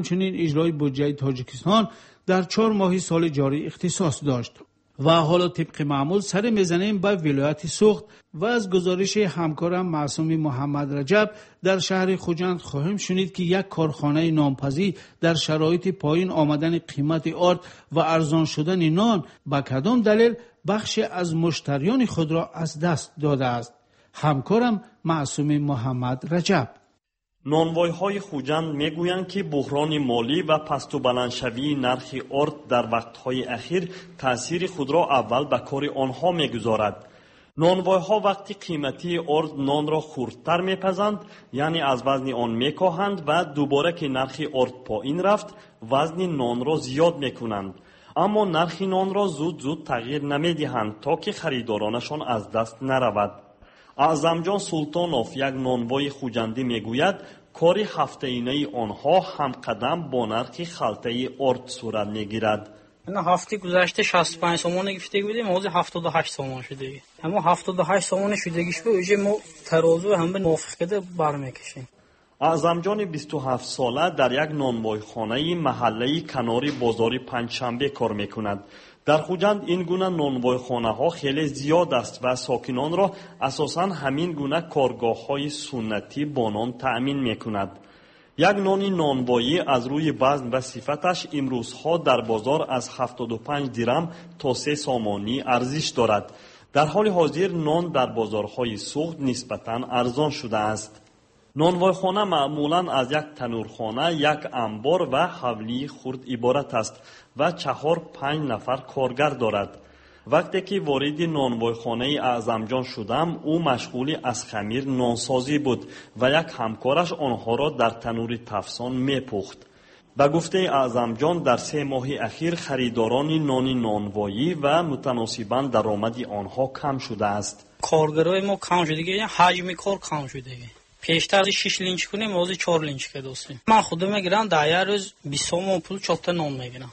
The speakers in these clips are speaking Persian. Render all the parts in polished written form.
همچنین اجرای بودجه تاجیکستان در 4 ماه سال جاری اختصاص داشت. و حالا طبق معمول سر میزنیم به ولایت سوخت و از گزارش همکارم معصوم محمد رجب در شهر خوجند خواهیم شنید که یک کارخانه نانپزی در شرایط پایین آمدن قیمت آرد و ارزان شدن نان به کدام دلیل بخش از مشتریان خود را از دست داده است. همکارم معصوم محمد رجب. نانوای‌های خوجند میگویند که بحران مالی و پست و بلندشوی نرخ آرد در وقت‌های اخیر تأثیر خود را اول به کار آنها میگذارد. نانوای‌ها وقتی قیمتی آرد نان را خردتر میپزند، یعنی از وزن آن میکاهند و دوباره که نرخ آرد پایین رفت وزن نان را زیاد میکنند. اما نرخ نان را زود تغییر نمیدهند تا که خریدارانشان از دست نرود. اعظمجان سلطانوف یک نانوای خوجندی میگوید کار هفته‌ینه آنها همقدم با نرخ خلطه آرد صورت میگیرد. هفته گذشته 65 سومون گرفته بودیم، امروز 78 سومون شده. اما 78 سومون شدگیش به اوج ما ترازو هم به موافقت برمیکشیم. اعظمجان 27 ساله در یک نانوایخانه محله کناری بازار پنجشنبه کار میکند. در خوجند این گونه نانوایخانه ها خیلی زیاد است و ساکنان را اساساً همین گونه کارگاه های سنتی با نان تأمین میکند. یک نان نانوایی از روی وزن و صفتش امروزها در بازار از 75 درم تا 3 سامانی ارزش دارد. در حال حاضر نان در بازارهای سوخت نسبتاً ارزان شده است. نانوایخانه معمولاً از یک تنورخانه، یک انبار و حولی خرد عبارت است و 4-5 نفر کارگر دارد. وقتی که وارد نانوایخانه اعظمجان شدم، او مشغول از خمیر نانسازی بود و یک همکارش آنها را در تنور تفسان میپخت. به گفته اعظمجان در 3 ماه اخیر خریداران نان نانوایی و متناسباً درآمد آنها کم شده است. کارگرای ما کم شده، یعنی حجم کار کم شده. پیشتر 6 لینچ کنیم، موزی 4 لینچ که دوستیم. من خودم میگیرم در یه روز 20 سومون پول 4 تا نان میگیرم.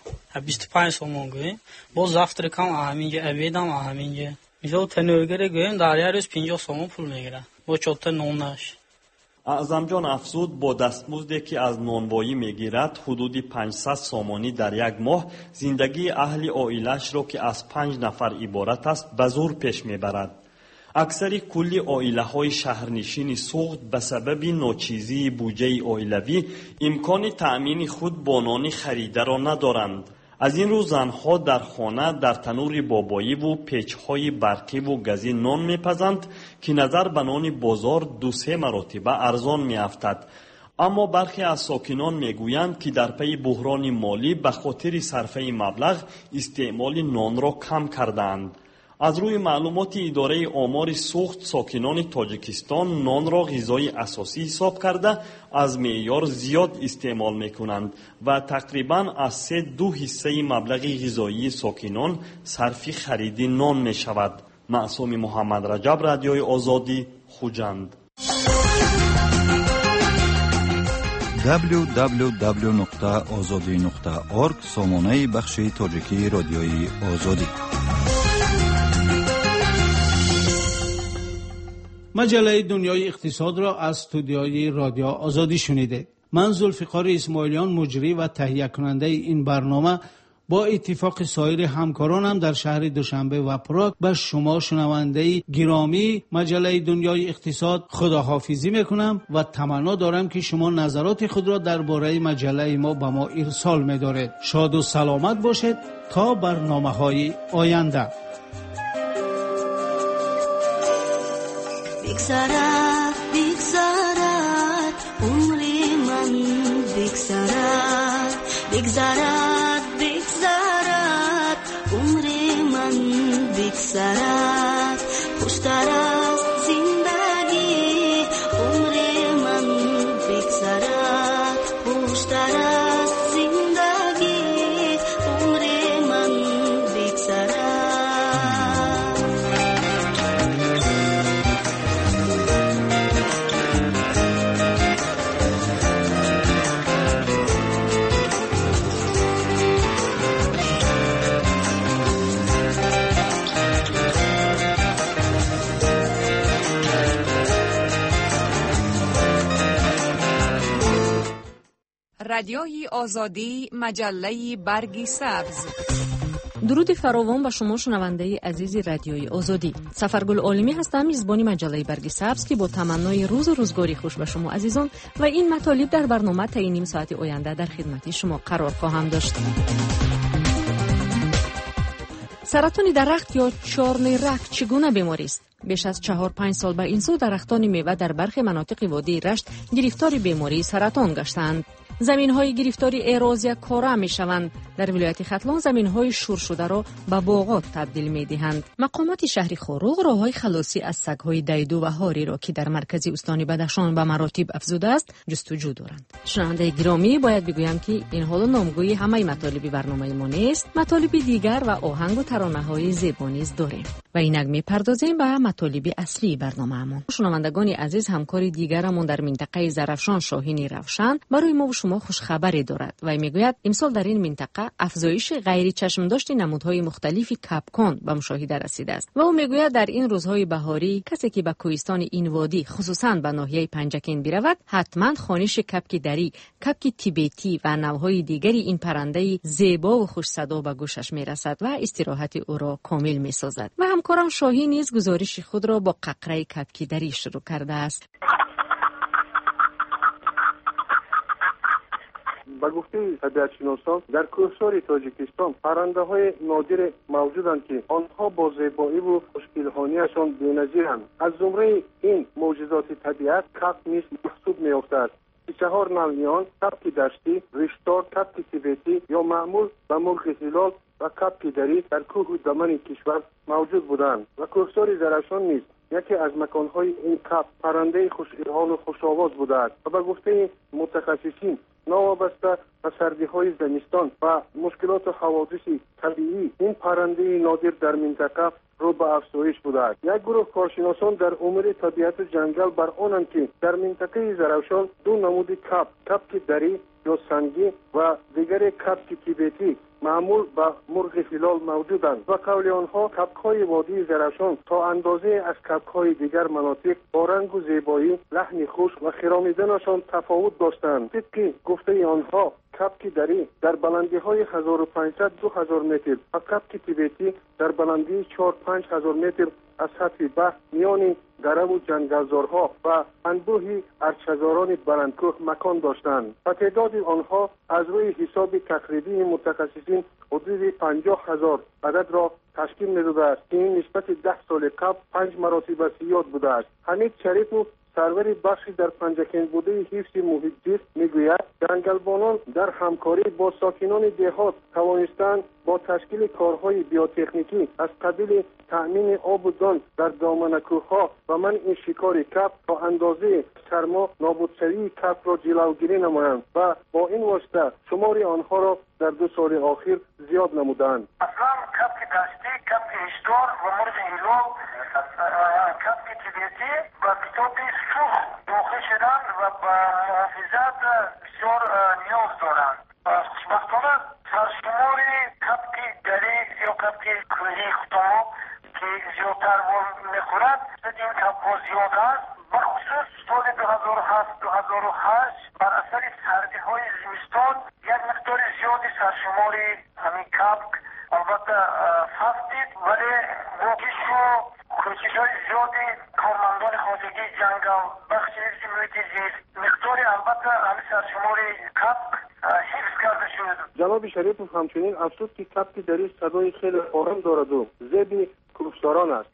25 سومون گویم. باز زفتر کم همینجا، اویدم همینجا. مثلا تنورگره گویم در یه روز 50 سومون پول میگیرم. با 4 تا نانش. اعظمجان افزود با دستمزدی که از نانوایی میگیرد حدود 500 سامانی در یک ماه زندگی اهل عائله‌اش را که از 5 نفر عبارت است به زور پیش میبرد. اکثر کلی عائله‌های شهرنشین سوخت به سبب ناچیزی بودجه عائلوی امکان تأمین خود با نان خریده را ندارند. از این رو زنها در خانه در تنور بابایی و پیچ‌های برقی و گازی نان میپزند که نظر به نان بازار 2-3 مرتبه ارزان میافتد. اما برخی از ساکنان میگویند که در پی بحران مالی به خاطر صرفه مبلغ استعمال نان را کم کردند. از روی معلومات اداره آمار سوخت، ساکنان تاجیکستان نان را غذای اساسی حساب کرده از معیار زیاد استعمال میکنند و تقریباً از 3-2 حصه مبلغ غذایی ساکنان صرف خرید نان میشود. معصوم محمد رجب، رادیوی آزادی، خوجند. www.azadi.org سامانه بخش تاجیکی رادیوی آزادی. مجله دنیای اقتصاد را از استودیوی رادیو آزادی شنیده. من ذوالفقار اسماعیلیان مجری و تهیه کننده این برنامه با اتفاق سایر همکارانم در شهر دوشنبه و پراگ به شما شنونده گرامی مجله دنیای اقتصاد خداحافظی میکنم و تمنا دارم که شما نظرات خود را درباره مجله ما به ما ارسال می‌دارید. شاد و سلامت باشید تا برنامه‌های آینده. بگذرد عمری من، بگذرد عمری من، بگذرد خوشتر از زندگی عمری من، بگذرد خوشتر از زندگی عمری من، بگذرد. رادیوی آزادی، مجله برگ سبز. درود فراوان به شما شنونده عزیز رادیوی آزادی. سفرگل عالمی هستم، میزبان مجله برگ سبز که با تمنای روز و روزگاری خوش به شما عزیزان و این مطالب در برنامه تا نیم ساعت آینده در خدمت شما قرار خواهم داشت. سرطان درخت یا چارنرک چگونه بیماری است؟ بیش از 4-5 سال به این سو درختان میوه در برخی مناطق وادی رشت گرفتار بیماری سرطان گشتند. زمین‌های گرفتاری اروزیا کره می‌شوند. در ولایت ختلان زمین‌های شور شده را به باغات تبدیل می‌دهند. مقامات شهر خروغ راه‌های خلاصی از سگ‌های دیدو و هاری را که در مرکز استان بدخشان به مراتب افزوده است جستجو دارند. شنونده گرامی، باید بگویم که این حالا نامگوی همه مطالب برنامه ما نیست. مطالب دیگر و آهنگ و ترانه‌های زیبا نیز داریم. و اینک می‌پردازیم به مطالب اصلی برنامه‌مان. شنوندگان عزیز، همکار دیگرمون در منطقه زرافشان شاهین روشن برای ما و شما خوش خبری دارد و میگوید امسال در این منطقه افزایش غیر چشم داشت نمودهای مختلفی کپکان به مشاهده رسیده است و او میگوید در این روزهای بهاری کسی که به کوهستان این وادی خصوصا به ناحیه پنجکین برود حتما خوانش کپک دری، کپک تیبتی و نوهای دیگری این پرنده زیبا و خوش صدا به گوشش میرسد و استراحت او را کامل میسازد. و همکارم شاهین نیز گزارش خود را با ققره کپک دری شروع کرده است. به گفته طبیعتشناسان در کوهسار تاجیکستان پرنده‌های نادر موجودند که آنها با زیبایی و خوشگل‌هانی‌شان بی‌نظیرند. از جمله این معجزات طبیعت کپک نیز محسوب می‌افتد. 4 نوعی آن کپک دشتی، ریشتار، کپک تیبتی یا معمول و مرغ هلال و کپک دری در کوه و دمن کشور موجود بودند و کوهسار زرافشان نیز یکی از مکان‌های این کپک پرنده خوش‌الحان و خوش‌آواز بوده است و به گفته متخصصین نوابسته به سردی‌های زمستان و مشکلات و حوادث طبیعی این پرنده نادر در منطقه رو به افزایش بوده است. یک گروه کارشناسان در امور طبیعت و جنگل بر آنند که در منطقه زرافشان 2 نمود کپک دری یا سنگی و دیگر کپک تیبتی معمول به مرغ هلال موجودند و قول آنها کپک‌های وادی زرافشان تا اندازه از کپک‌های دیگر مناطق با رنگ و زیبایی، لحن خوش و خرامیدنشان تفاوت داشتند. طبق گفته آنها کپک دری در بلندی‌های 1500-2000 متر و کپک تیبتی در بلندی 4-5000 متر از سطح بحر میان دره و جنگلزارها و انبوهی ارچه‌زاران بلندکوه مکان داشتند و تعداد آنها از روی حساب تقریبی متخصصین حدود 50,000 عدد را تشکیل می‌داده است که این نسبت 10 سال قبل 5 مراتب زیاد بوده است. حمید شریف سرور بخشی در پنجکین بوده حفظ محیط زیست میگوید جنگلبانان در همکاری با ساکنان دهات توانستند با تشکیل کارهای بیوتکنیکی از قبیل تأمین آب و دان در دامن کوه‌ها و منع شکار کپک تا اندازه سرما نابودشوی کپک را جلوگیری نمایند و با این واسطه شمار آنها را در 2 سال اخیر زیاد نمودند. اصلا کپک دشتی، کپک هشدار و مرغ هلال، کپک تیبتی و کتاب سوخ داخل شدن و به محافظت بسیار نیاز دارند. خوشبختانه سرشمار کپک دری یا کپک کوهی خطا که زیادتر میخورد این کپک زیاد است. بخصوص سال 2007-2008 بر اثر سردی های زمستان یک مقدار زیادی سرشمار همین کپک البته فستید، ولی با کشو کوشش های زیادی کارمندان خانگی جنگل بخش حفظ محیط زیست مقداری البته همین سرشمار کپک حفظ کرده شد. جناب شریف همچنین افزود که کپک دری صدای خیلی آرام دارد و زیبی کوهساران است.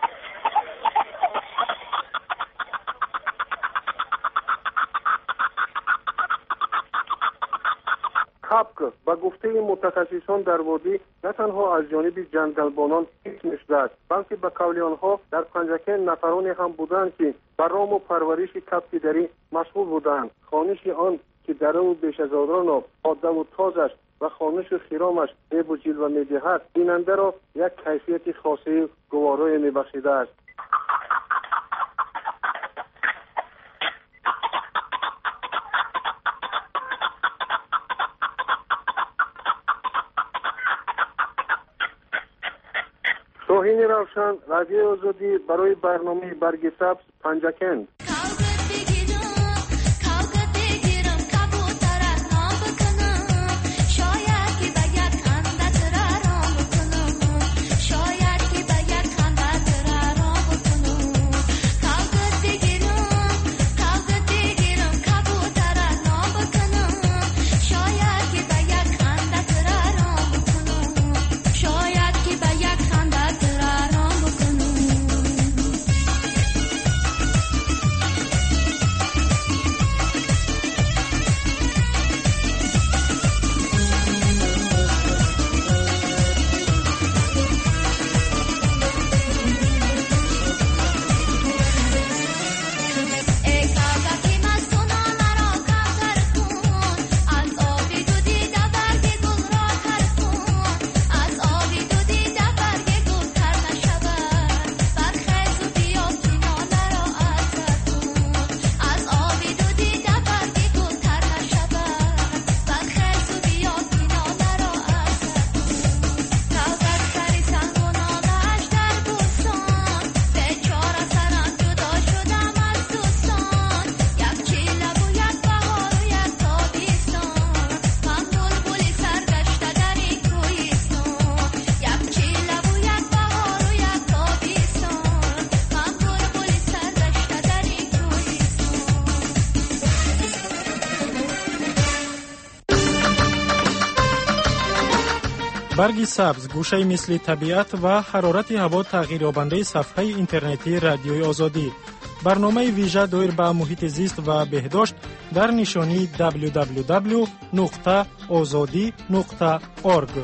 کپک به گفته متخصصان در وادی نه تنها از جانب جنگلبانان حفظ شده است بلکه به قول آنها در پنجکین نفرانی هم بودند که بر رام و پرورش کپک دری مشغول بودند. خوانش آن که دره و بیشه‌زادان را عاده و تازش و خوانش و خرامش عیب و جلوه می‌دهد بیننده را یک کیفیت خاصه گوارای می‌بخشیده است. شاهین روشن، رادیو آزادی برای برنامه برگ سبز پنجکین. برگ سبز گوشه مثل طبیعت و حرارت هوا تغییریابنده صفحه اینترنتی رادیوی آزادی. برنامه ویژه دایر به محیط زیست و بهداشت در نشانی www.azadi.org.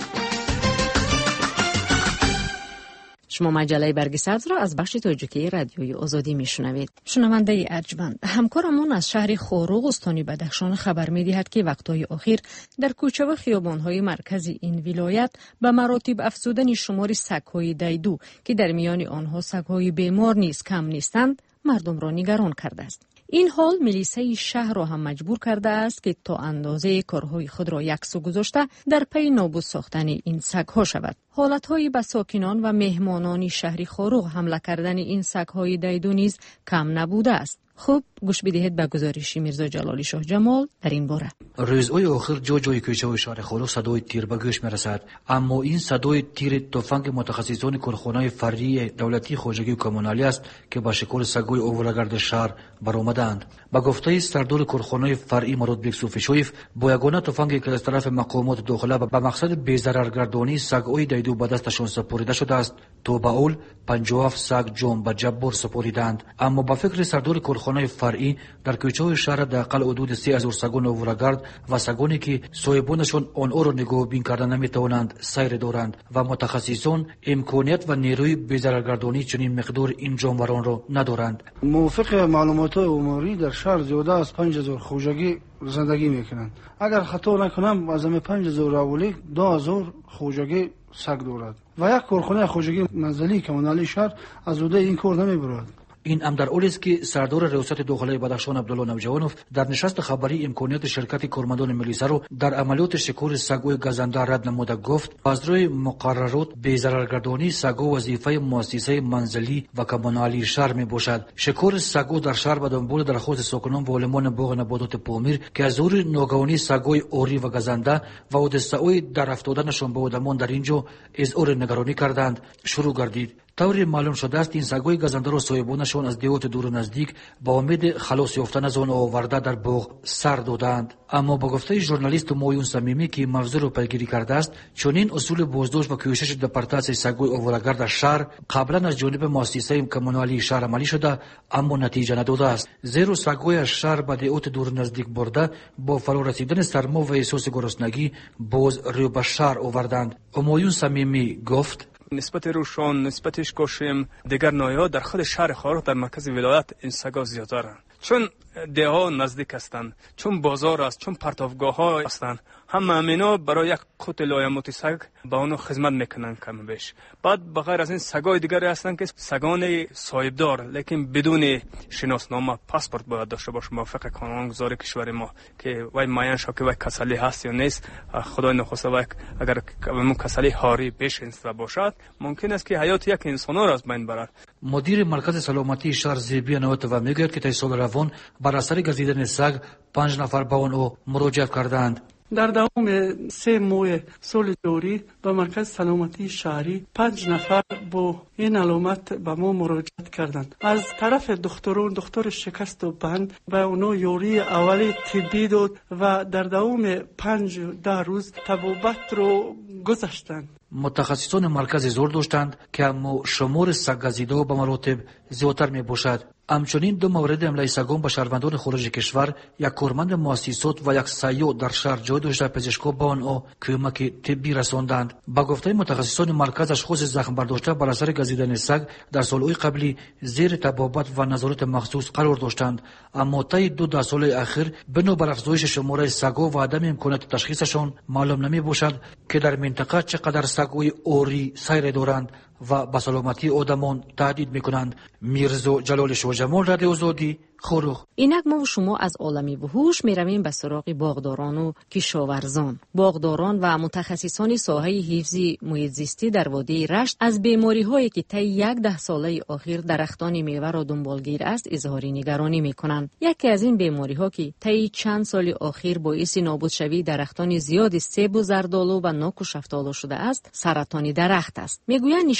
شما مجله برگ سبز را از بخش تاجیکی رادیوی آزادی میشنوید. شنونده ارجمند، همکارمون از شهر خوروغ استان بدخشان خبر میدهد که وقتهای اخیر در کوچه و خیابان‌های مرکزی این ولایت به مراتب افزودن شمار سگ‌های دیدو که در میان آنها سگ‌های بیمار نیز کم نیستند، مردم را نگران کرده است. این حال ملیسه شهر را هم مجبور کرده است که تا اندازه کارهای خود را یکسو گذاشته در پی نابود ساختن این سگ‌ها شود. حالت‌های به ساکنان و مهمانان شهر خوروغ حمله کردن این سگ‌های دیدو نیز کم نبوده است. خوب گوش بدهید به گزارش میرزا جلالی شاه جمال در این باره. روزهای آخر جای کوچه و شهر خوروغ صدای تیر به گوش میرسد، اما این صدای تیر تفنگ متخصصان کارخانه‌های فرعی دولتی خواجگی و کمونالی است که با شکار سگ‌های اولگرد شهر برآمدند. با گفته سردار کارخانه فرعی مراد بیگ صوفیشویف، با یگانه تفنگی که از طرف مقامات داخله به مقصد بی‌ضررگردانی سگ‌های دیدو به دستشان سپرده شده است، تا به اول 57 سگ جان به جبار سپاریدند. اما با فکر سردار کارخانه فرعی در کوچه‌های شهر حداقل حدود 3000 سگان اولگرد و سگانی که صاحبانشان آنها را نگاه بین کردن نمیتوانند سیر دارند و متخصصان امکانیت و نیروی بی‌ضررگردانی چنین مقدار این جانوران را ندارند. موافق معلومات عمری در شهر زیاده از 5000 خوجگی زندگی میکنند. اگر خطا نکنم از همه 5000 اولی 2000 خوجگی سگ دارد و یک کارخانه خوجگی منزلی کمونالی شهر از عهده این کار نمیبرد. این هم در حالی است که سردار ریاست داخلی بدخشان عبدالله نوجوانوف در نشست خبری امکانیت شرکت کارمندان ملیسه را در عملیات شکار سگ‌های گزنده رد نموده گفت از روی مقررات بی‌ضررگردانی سگ‌ها وظیفه مؤسسه منزلی و کمونالی شهر می باشد. شکار سگ‌ها در شهر به دنبال درخواست ساکنان و علمان باغ نباتات پامیر که از زور ناگهانی سگ‌های اوری و گزنده و حادثه‌های در افتادنشان به آدمان در اینجا اظهار نگرانی کردند شروع گردید. طوری معلوم شده است این سگ‌های گزنده را صاحبانشان از دیوت دور و نزدیک با امید خلاص یافتن از آن آورده در باغ سر دادند. اما با گفته ژورنالیست مایون صمیمی که موضوع را پیگیری کرده است، چنین اصول بازداشت و کوشش دپارتاسیون سگ‌های اولگرد شهر قبلا از جانب مؤسسه کمونالی شهر عملی شده اما نتیجه نداده است. زیرا سگ‌های شهر به دیوت دور نزدیک برده با فرا رسیدن سرما و احساس گرسنگی باز رو به شهر آوردند. مایون صمیمی گفت نسبت روشان نسبتش کشیم دیگر نایه‌ها در خود شهر خوروغ در مرکز ولایت این سگا زیادترند، چون دهها نزدیک هستند، چون بازار است، چون پرتوگاه‌ها هستند. همه امینا برای یک قوت لایموتی سگ با اونو خدمت میکنن کم بیش. بعد بغیر از این سگای دیگری هستن که سگان صاحبدار لیکن بدون شناسنامه پاسپورت باید داشته باشه موافق قانونگذاری کشور ما که وای معین شد که وای کسلی هست یا نیست. خدای نخواسته وای اگر اون کسلی هاری بیش انستا باشد ممکن است که حیات یک انسان را از بین برد. مدیر مرکز سلامتی شهر زیبی نوتو میگوید که تا سال روان بر اثر گزیدن سگ 5 نفر به آن مراجعه کردند. در دوام 3 ماه سال جاری به مرکز سلامتی شهری 5 نفر با این علامت به ما مراجعت کردند. از طرف دکتران دکتر شکست و بند به اونا یاری اولی طبی داد و در دوام 5-10 روز طبابت رو گذاشتند. متخصصان مرکز زور داشتند که اما شمار سگ گزیده به مراتب زیادتر می باشد. همچنین 2 مورد حمله سگان به شهروندان خارج کشور، یک کارمند مؤسسات و یک سیاح در شهر جای داشته پزشکا به آنها کمک طبی رساندند. با گفته متخصصان مرکز اشخاص زخم برداشته بر اثر گزیدن سگ در سالهای قبلی زیر طبابت و نظارت مخصوص قرار داشتند، اما طی 2 سال اخیر بنابر افزایش شمار سگ‌ها و عدم امکانات تشخیصشان معلوم نمی باشد که در منطقه چقدر سگ‌های اوری سیر دارند و به سلامتی آدمان تهدید میکنند. میرزا جلال شاه جمال، رادیو آزادی، خوروغ. اینک ما و شما از عالمی وحوش میرویم به سراغ باغداران و کشاورزان. باغداران و متخصصان ساحه حفظ محیط زیستی در وادی رشت از بیماری هایی که طی 10 ساله اخیر درختان میوه را دنبالگیر است اظهار نگرانی میکنند. یکی از این بیماری ها که طی چند سال اخیر باعث نابود شوی درختان زیاد سیب و زردآلو و نوک و شفتالو شده است سرطان درخت است. میگویند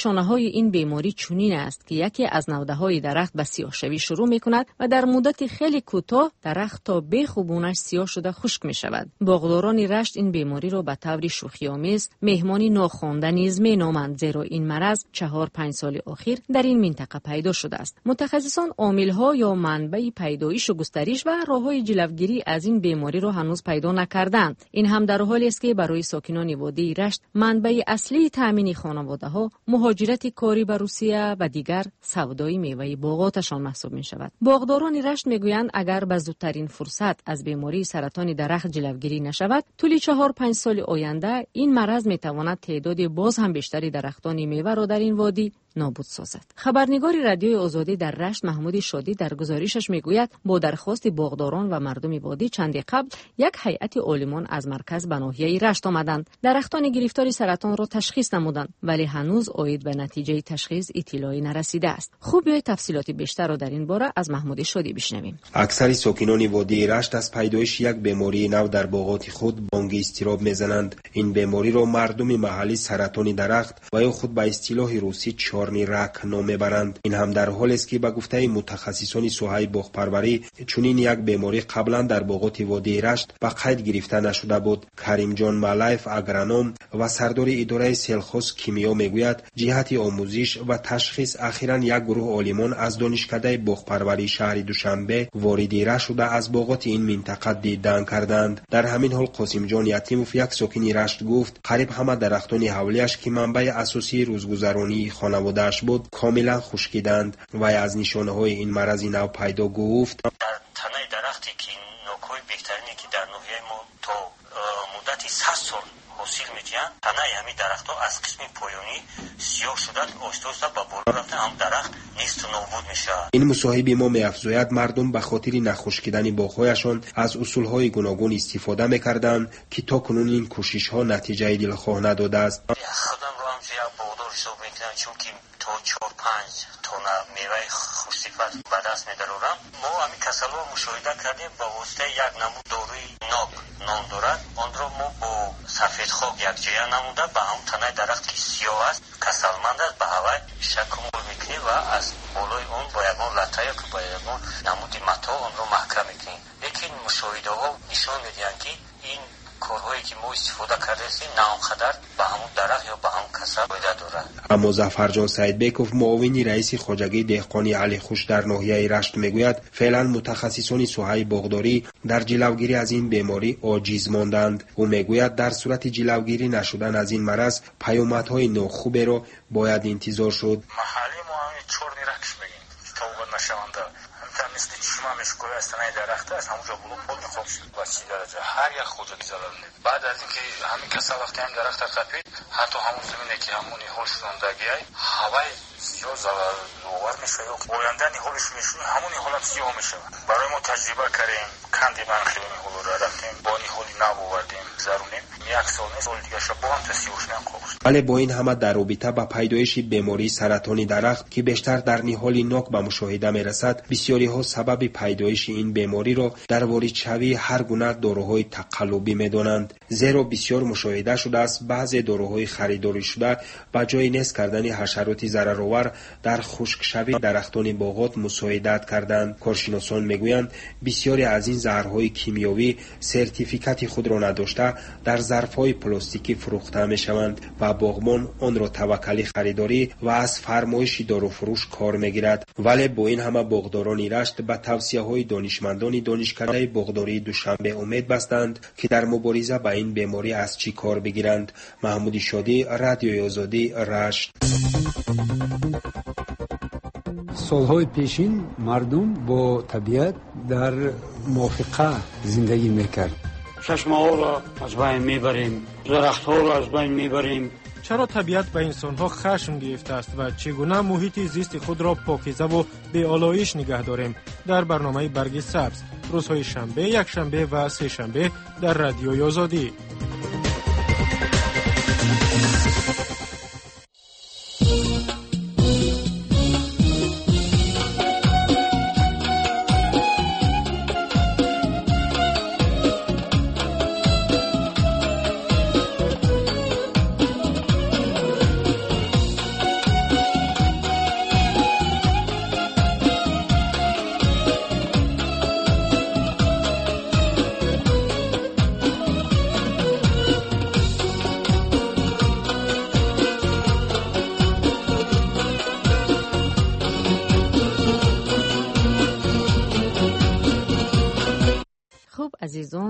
نشانه‌های این بیماری چنین است که یکی از نوده‌های درخت به سیاه‌شوی شروع می‌کند و در مدت خیلی کوتاه درخت تا بیخ و بونش سیاه شده خشک می‌شود. باغداران رشت این بیماری را به طور شوخی‌آمیز مهمانی ناخوانده نیز می‌نامند، زیرا این مرض 4-5 سال اخیر در این منطقه پیدا شده است. متخصصان عامل‌ها یا منبع پیدایش و گسترش و راه‌های جلوگیری از این بیماری را هنوز پیدا نکردند. این هم در حالی است که برای ساکنان وادی رشت منبع اصلی تامین خانواده‌ها مهاجرت کاری به روسیه و دیگر سودای میوه باغاتشان محسوب می‌شود. باغداران رشت میگویند اگر به زودترین فرصت از بیماری سرطان درخت جلوگیری نشود، طول 4-5 سال آینده این مرض میتواند تعداد باز هم بیشتری درختان میوه را در این وادی نابود سازد. خبرنگار رادیوی آزادی در رشت محمود شادی در گزارشش میگوید با درخواست باغداران و مردم وادی چندی قبل یک هیئت عالمان از مرکز به ناحیه رشت آمدند. درختان گرفتار سرطان را تشخیص نمودند، ولی هنوز عاید به نتیجه تشخیص اطلاعی نرسیده است. خوب بیاید تفصیلات بیشتر را در این باره از محمود شادی بشنویم. اکثر ساکنان وادی رشت از پیدایش یک بیماری نو در باغات خود بانگ اضطراب میزنند. این بیماری را مردم محلی سرطان درخت و یا خود به اصطلاح روسی چارنی رک نام میبرند. این هم در حالی است که به گفته متخصصان ساحه باغپروری چنین یک بیماری قبلا در باغات وادی رشت به قید گرفته نشده بود. کریم جان ملایف اگرونوم و سردار اداره سلخوز کیمیا میگوید جهت آموزش و تشخیص اخیراً یک گروه عالمان از دانشکده باغپروری شهر دوشنبه وارد رشت شده از باغات این منطقه دیدن کردند. در همین حال قاسم جان یتیموف یک ساکن رشت گفت قریب همه درختان حولیش که منبع اساسی روزگذرانی خانواده‌اش بود کاملا خشکیدند و از نشانه‌های این مرض نو پیدا گفت. در تنه درختی که نوک‌های بهترینی که در ناحیه ما تا مدت 100 سال حاصل می‌گیرند، تنه همین درخت‌ها از قسم پایانی سیاه شده آهسته به بالا رفته، هم درخت نیست و نابود میشه. این مصاحبه ما می‌افزاید مردم به خاطر نخشکیدن باغ‌هایشان از اصول‌های گوناگون استفاده می‌کردند که تا کنون این کوشش‌ها نتیجه دلخواه نداده است. خودم رو هم یک باغدار حساب می‌کنم، چون که تا 4-5 تونه میوه خوش‌صفت به دست می‌دارم. ما همین کسل‌ها مشاهده کردیم با واسطه یک نمود داروی ناک نام دارد. آن را ما با سفید خاک یکجا نموده به هم تنه درخت که سیاه است کسلمند است به هوای شکل می‌کنیم و از بالای اون با یگان لطه یا که با یگان نمود متا آن را محکم می‌کنیم. لیکن مشاهده‌ها نشان می‌دهند که این کارهایی که ما استفاده کرده هستیم نه آنقدر به همون درخت یا به همون کسل فایده دارد. اما ظفرجان سیدبکوف معاون رئیس خواجگی دهقانی علی خوش در ناحیه رشت میگوید فعلا متخصصان ساحه باغداری در جلوگیری از این بیماری عاجز ماندند. او میگوید در صورت جلوگیری نشدن از این مرض پیامدهای ناخوبی را باید انتظار شد. محلی ما همین چرنی رکش میگیم تا اون نشونده مثل چشمه میشکوی از تنه درخت است همونجا بلوک بود میخواب شد و چی درجه هر یک خوجگی زلال نید. بعد از اینکه همین کسا وقتی هم درخت قپید حتی همون زمینه که همونی هول شدندگی های هوای سیاه زلال لوور میشه یا بایندن هولش میشه همونی هولم سیاه میشه. برای ما تجربه کردیم کندی من خیلی هول رو رفتیم با این هولی نبوردیم زرونیم یک سال نیست هول دیگه شد با هم تسیوش نخواب. ولی با این همه در رابطه با پیدایش بیماری سرطان درخت که بیشتر در نهال ناک به مشاهده میرسد بسیاری ها سبب پیدایش این بیماری را در وارد شوی هر گونه داروهای تقلبی میدانند، زیرا بسیار مشاهده شده است بعضی داروهای خریداری شده با جای نیست کردن حشرات ضررآور در خشک شوی درختان باغات مساعدت کردند. کارشناسان میگویند بسیاری از این زهرهای کیمیایی سرتیفیکات خود را نداشته در ظرفهای پلاستیکی فروخته میشوند و باغبان آن را توکلی خریداری و از فرمایش داروفروش کار میگیرد. ولی با این همه باغداران رشت به توصیه‌های دانشمندان دانشکده باغداری دوشنبه امید بستند که در مبارزه با این بیماری از چی کار بگیرند. محمود شادی، رادیوی آزادی، رشت. سالهای پیشین مردم با طبیعت در موافقه زندگی میکرد. چشمه‌ها را از بین میبریم، درخت‌ها را از بین میبریم. چرا طبیعت به انسان‌ها خشم گرفته است و چگونه محیط زیست خود را پاکیزه و بی‌آلایش نگه داریم؟ در برنامه برگ سبز روزهای شنبه، یکشنبه و سه شنبه در رادیوی آزادی.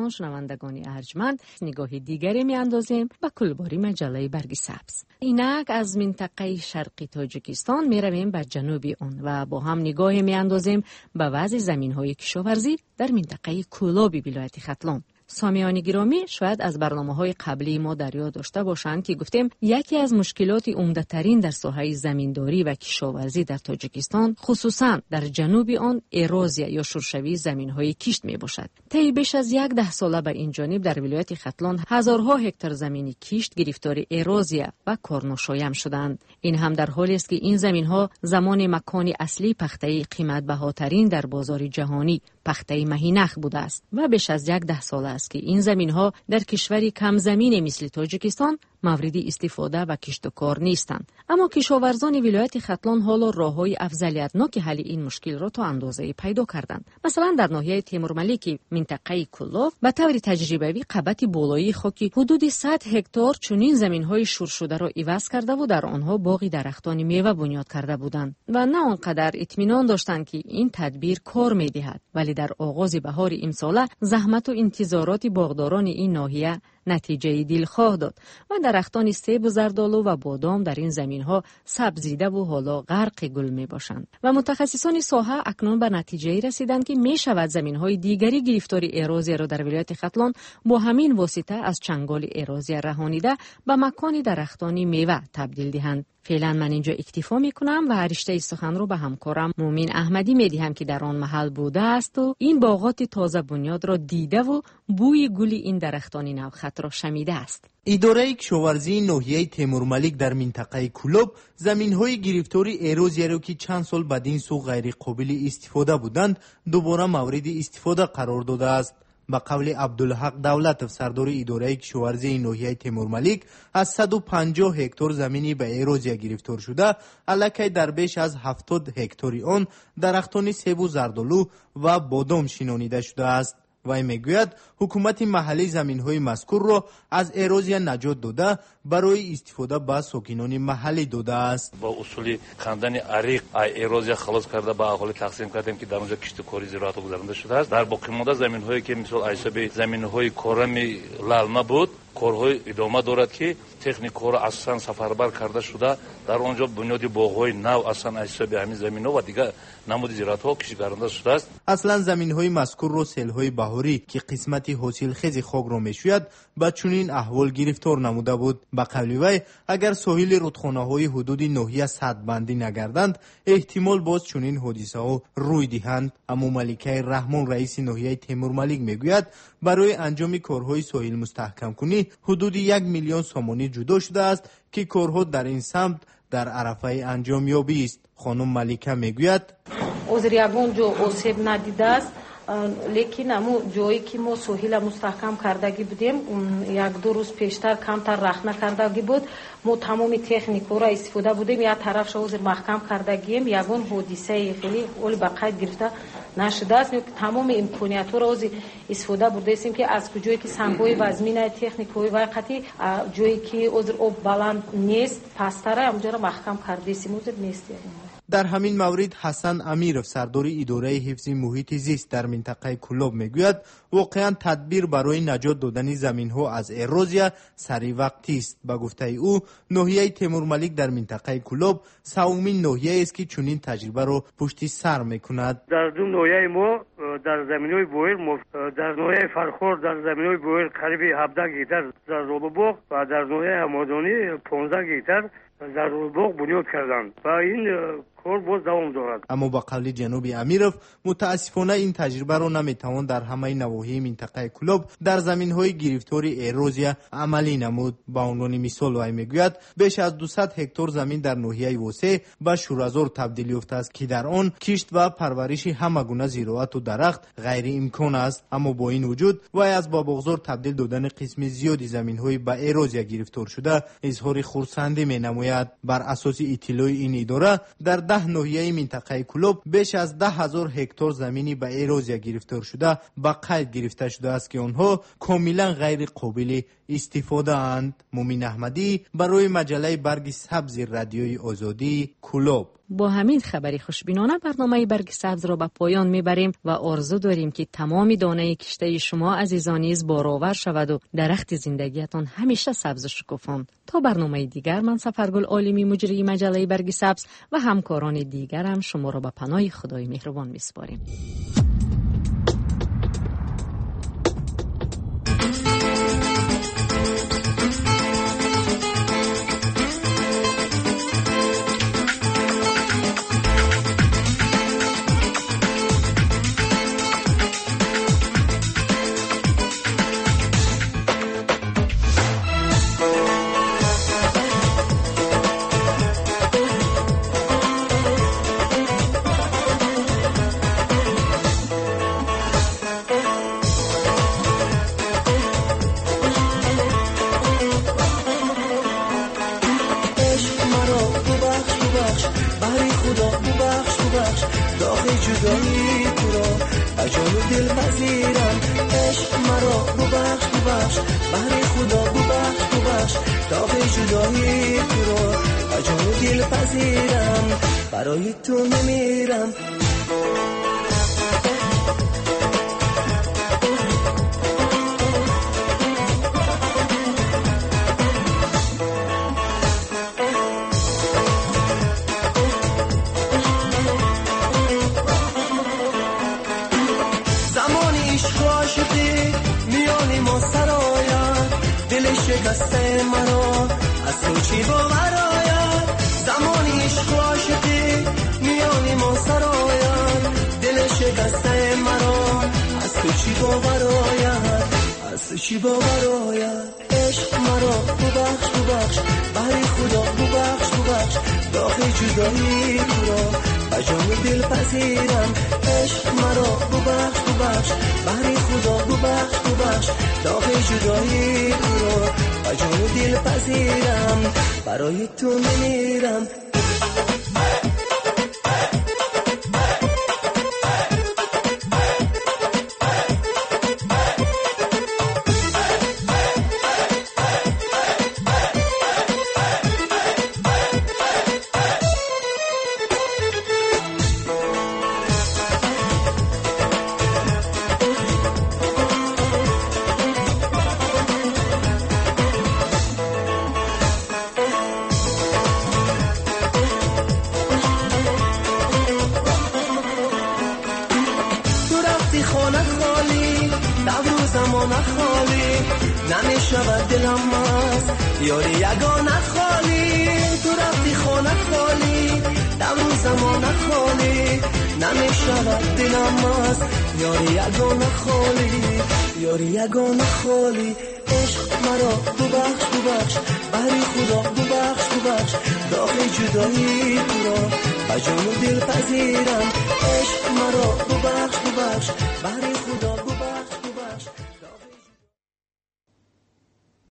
سلام شنوندگان ارجمند، نگاه دیگری میاندازیم به کلباری مجله برگ سبز. اینک از منطقه شرقی تاجیکستان میرویم به جنوبی آن و با هم نگاه میاندازیم به وضع زمین‌های کشاورزی در منطقه کولاب ولایت ختلان. سامیان گرامی، شاید از برنامه‌های قبلی ما در یاد داشته باشند که گفتیم یکی از مشکلات عمده‌ترین در ساحه زمینداری و کشاورزی در تاجیکستان، خصوصا در جنوب آن، اروزیا یا شورشوی زمین‌های کشت میباشد. طی بیش از 10 ساله به این جانب در ولایت ختلان هزارها هکتار زمین کشت گرفتار اروزیا و کارناشایم شدند. این هم در حالی است که این زمین‌ها زمان مکان اصلی پخته قیمت بهاترین در بازار جهانی پخته مهینخ بوده است و بیش از 10 سال است که این زمین‌ها در کشوری کم زمین مثل تاجیکستان مورد استفاده و کشت و کار نیستند. اما کشاورزان ولایت ختلان حالا راه‌های افضلیت‌ناک حل این مشکل را تا اندازه پیدا کردند. مثلا در ناحیه تیمورملیک منطقه کولاب به طور تجربوی قبط بالایی خاکی حدود 100 هکتار چنین زمین‌های شور شده را عوض کرده و در آنها باغی درختان میوه بنیاد کرده بودند و نه آنقدر اطمینان داشتند که این تدبیر کار می‌دهد، ولی در آغاز بهار امسال زحمت و انتظارات باغداران این ناحیه نتیجه دلخواه داد و درختان سیب و زردآلو و بادام در این زمین‌ها سبزیده و حالا غرق گل می‌باشند و متخصصان ساحه اکنون به نتیجه رسیدند که می‌شود زمین‌های دیگری گرفتار اروزیا را در ولایت ختلان با همین واسطه از چنگال اروزیا رهانیده به مکان درختان میوه تبدیل دهند. فعلا من اینجا اکتفا میکنم و رشته سخن رو به همکارم مومن احمدی میدهم که در آن محل بوده است و این باغات تازه بنیاد را دیده و بوی گل این درختان نوخط را شمیده است. اداره کشاورزی ناحیه تیمورملیک در منطقه کولاب زمین‌های گرفتاری اروزیا را که چند سال بدین سو غیر قابل استفاده بودند دوباره مورد استفاده قرار داده است. به قول عبدالحق دولتов سردار اداره کشاورزی ناحیه تیمورملیک از 150 هکتار زمینی به اروزیا گرفتار شده، الکی در بیش از 70 هکتاری آن درختان سیب و زردآلو و بادام شنانیده شده است. وی میگوید حکومت محلی زمین‌های مذکور را از اروزیا نجات داده برای استفاده به ساکنان محلی داده است. با اصول خواندن عریق اروزیا خلاص کرده به اهالی تقسیم کردیم که در اونجا کشت کاری زراعت گذرانده شده است. در باقی مانده زمین‌هایی که مثل حساب زمین‌های کارمی لالما بود، کارهای ادامه دارد که تکنیک‌ها را اصلا سفربر کرده شده، در اونجا بنیاد باغ‌های نو اصلا حساب همین زمین‌ها و دیگر نمود زراعت‌ها کشیدگرانده شده است. اصلا زمین‌های مذکور را سیل‌های بهاری که قسمت حاصلخیز خاک را می‌شوید با چنین احوال گرفتار نموده بود. با قول وی اگر ساحل رودخانه‌های حدود ناحیه سدبندی نگردند احتمال باز چنین حادثه‌ها روی دهند. اما ملکه رحمان رئیس ناحیه تیمورملیک میگوید برای انجام کارهای ساحل مستحکم کنی حدود 1 میلیون سومانی جدا شده است که کارها در این سمت در عرفه انجام یابی است. خانم ملکه میگوید عذر یگان جو آسیب ندیده است، لیکن امو جایی که ما ساحل مستحکم کردگی بودیم یک دو روز پیشتر کمتر رخنه کردگی بود، ما تمام تکنیک‌ها را استفاده بودیم، یک طرف شوز محکم کردگیم، یگان حادثه خیلی اول به قید گرفته نشده است. تمام امکانیت‌ها را استفاده بوده استیم که از کجایی که سنگ‌های وزمین تکنیک‌های وقتی جایی که عذر آب بلند نیست پستره اونجا را محکم کرده استیم، عذر نیست. در همین مورد حسن امیرov سردار اداره حفظ محیط زیست در منطقه کولاب میگوید واقعا تدبیر برای نجات دادن زمین‌ها از اروزیا سری وقتی است. با گفته او ناحیه تیمورملیک در منطقه کولاب سومین ناحیه است که چنین تجربه را پشت سر میکند. در دو ناحیه ما در زمین‌های بویر در ناحیه فرخور در زمین‌های بویر قریب 17 هکتار زردآلو باغ و در ناحیه همدانی 15 هکتار زردآلو باغ بنیاد کردند و این کار باز دوام دارد. اما با قول جناب امیرov متاسفانه این تجربه را نمیتوان در همه نواحی منطقه کولاب در زمین‌های گرفتاری اروزیا عملی نمود. با عنوان مثال وی میگوید بیش از 200 هکتار زمین در ناحیه وسه به شورازور تبدیل یافته است که در آن کشت و پرورش همه گونه زراعت و درخت غیر امکان است. اما با این وجود وی از با بغضور تبدیل دادن قسم زیادی زمین‌های به اروزیا گرفتار شده اظهار خرسندی مینماید. بر اساس اطلاع این اداره در 10 ناحیه منطقه کولاب بیش از 10,000 هکتار زمینی به اروزیا گرفتار شده به قید گرفته شده است که آنها کاملا غیر قابل استفاده اند. مومن احمدی برای مجله برگ سبز رادیوی آزادی کولاب. با همین خبری خوشبینانه برنامه برگ سبز را به پایان میبریم و آرزو داریم که تمام دانه کشته شما عزیزان نیز بارآور شود و درخت زندگیتان همیشه سبز و شکوفان. تا برنامه دیگر، من سفرگل عالمی مجری مجله برگ سبز و همکاران دیگرم شما را به پناه خدای مهربان میسپاریم. برای تو میمیرم. زمانی عشق و عاشقی میانی ما سراید، دل شکسته مرا از تو چی باور آید. زمانی عشق و عاشقی میانی ما سراید، دل شکسته مرا از تو چی باور آید، از تو چی باور آید. عشق مرا ببخش ببخش، برای خدا ببخش ببخش، داغ جدایی تو را به جان دل پذیرم. عشق مرا ببخش ببخش، برای خدا ببخش ببخش، داغ جدایی تو را به جان دل پذیرم. برای تو میمیرم. نمیشود دلم مست یاری یگانه خالی، تو رفتی خانه خالی دم زمان خالی. نمیشود دلم مست یاری یگانه خالی، یاری یگانه خالی. عشق مرا ببخش ببخش، برای خدا ببخش ببخش، داغ جدایی تو را به جان دل پذیرم. عشق مرا ببخش